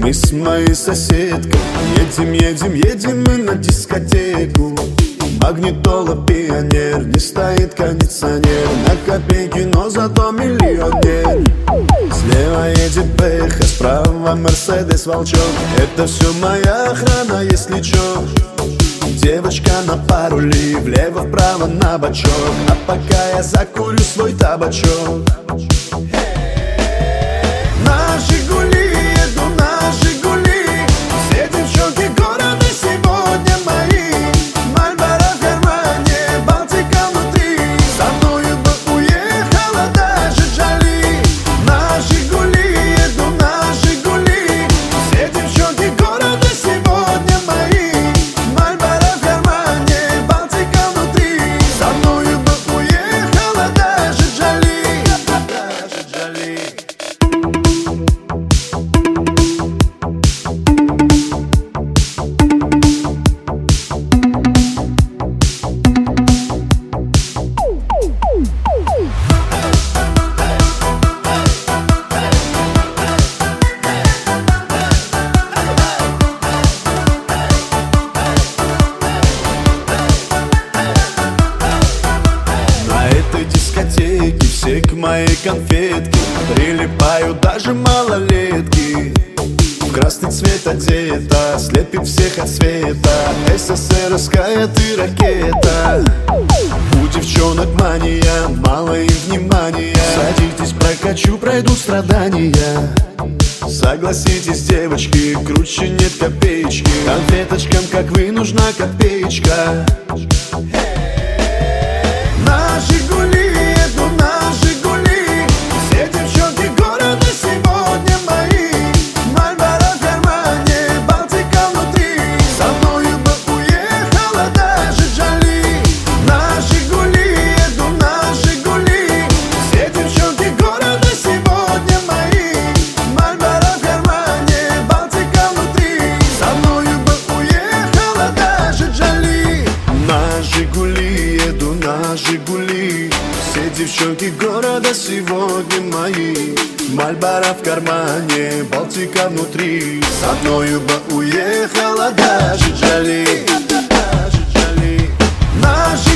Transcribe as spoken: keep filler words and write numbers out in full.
Мы с моей соседкой едем, едем, едем мы на дискотеку. Магнитола, пионер, не стоит кондиционер. На копейки, но зато миллионер. Слева едет Бэха, справа Мерседес Волчок. Это все моя охрана, если чё. Девочка на парули, влево-вправо на бочок. А пока я закурю свой табачок. На Жигули еду, на Жигули. Все девчонки города сегодня мои. Мальборо в кармане, Балтика внутри. Со мною бы уехала даже Джоли. На Жигули еду, на Жигули. Все девчонки города сегодня мои. Мальборо в кармане, Балтика внутри. Со мною бы уехала даже Джоли. Даже Джоли. Все к моей конфетке прилипают даже малолетки. В красный цвет одета, слепит всех от света. СССРская ты ракета. У девчонок мания, мало им внимания. Садитесь, прокачу, пройдут страдания. Согласитесь, девочки, круче нет копеечки. Конфеточкам, как вы, нужна копеечка. На Жигули еду, на Жигули. Все девчонки города сегодня мои. Мальборо в кармане, Балтика внутри. Со мною бы уехала даже Джоли. На Жигули еду, на Жигули. Все девчонки города сегодня мои. Мальборо в кармане, Балтика внутри. Со мною бы уехала даже Джоли. На Жигули еду, на Жигули. Все девчонки города сегодня мои. Мальборо в кармане, Балтика внутри. Со мною бы уехала даже Джоли. Даже Джоли. На